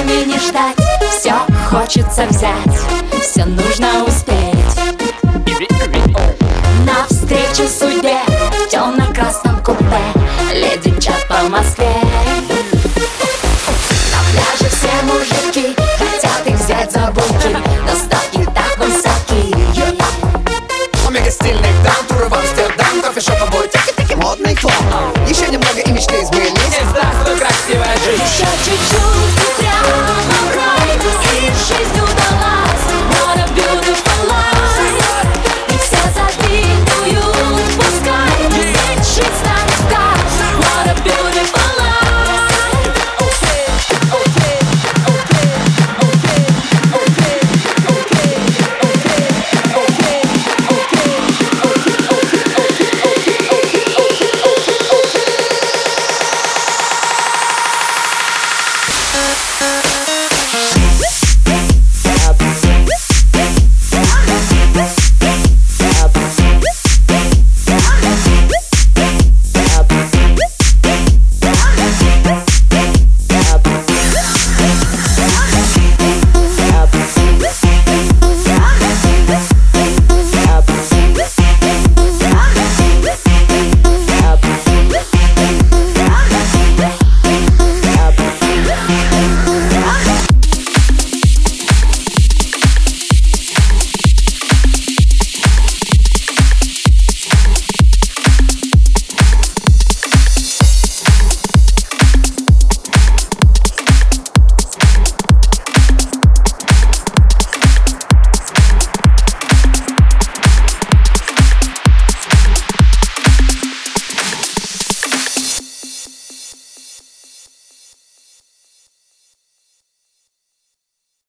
времени ждать, все хочется взять, все нужно успеть. Навстречу судьбе в темно-красном купе летят по Москве. На пляже все мужики хотят их взять за буки, но ставки так высоки. Мега стильных дам, туры в Амстердам, кофешопа будет тики-тики, модный фон. Еще немного и мечты сбылись. Здравствуй, красивая жизнь. Еще чуть-чуть и прямо в рай, и жизнь удалась. What a beautiful life. И все завидуют, пускай ведь жизнь станет в кайф. What a beautiful life.